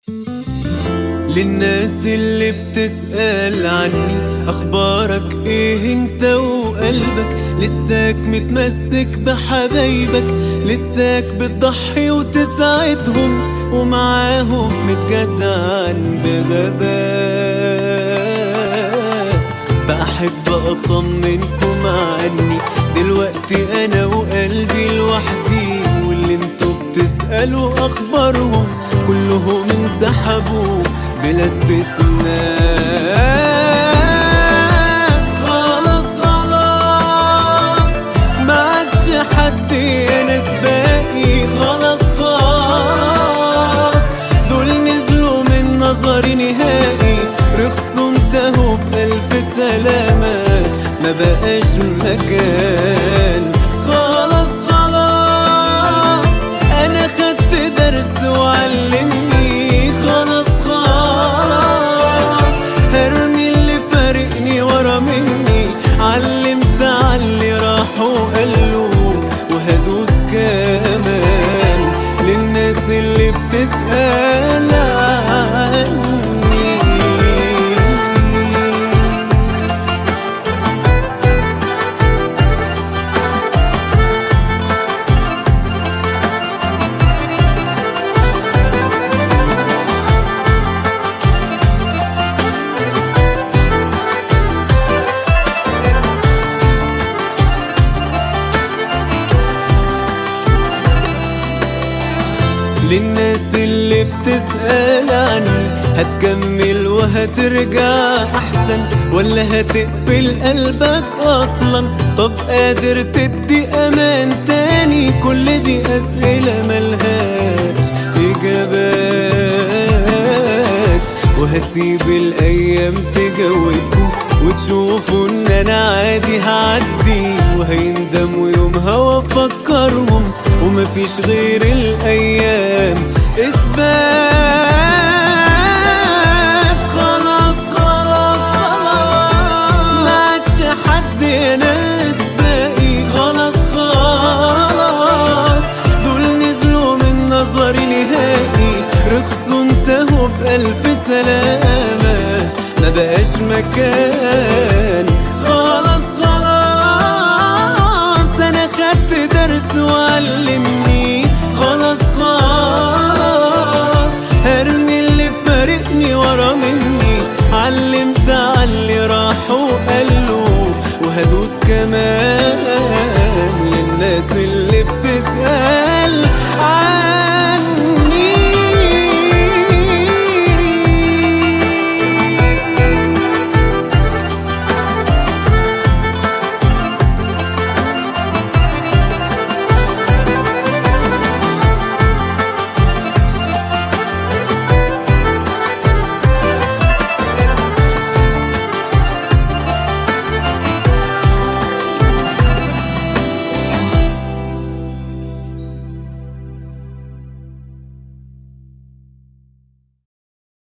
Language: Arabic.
للناس اللي بتسأل عني اخبارك ايه انت وقلبك، لساك متمسك بحبايبك، لساك بتضحي وتساعدهم ومعاهم متجدعن بغباء. فأحب أطمنكم عني دلوقتي أنا وقلبي لوحدي، واللي انتوا بتسألوا أخبارهم كلهم انسحبوا بلا استثناء. خلاص خلاص ما عادش حد ينس باقي، خلاص خلاص دول نزلوا من نظري نهائي، رخصوا انتهوا بألف سلامة ما بقاش مكان. خلاص خلاص أنا خدت درس وعلمني، خلاص خلاص هرمي اللي فارقني ورا مني، علمت عاللي راحوا قالوا وهدوس كمان. للناس اللي بتسأل عني للناس اللي بتسأل عني هتكمل وهترجع أحسن ولا هتقفل قلبك أصلا؟ طب قادر تدي أمان تاني؟ كل دي أسئلة ملهاش إجابات، وهسيب الأيام تجاوبكم وتشوفوا إن أنا عادي هعدي، وهيندموا يومها وأفكرهم ومفيش غير الأيام إثبات.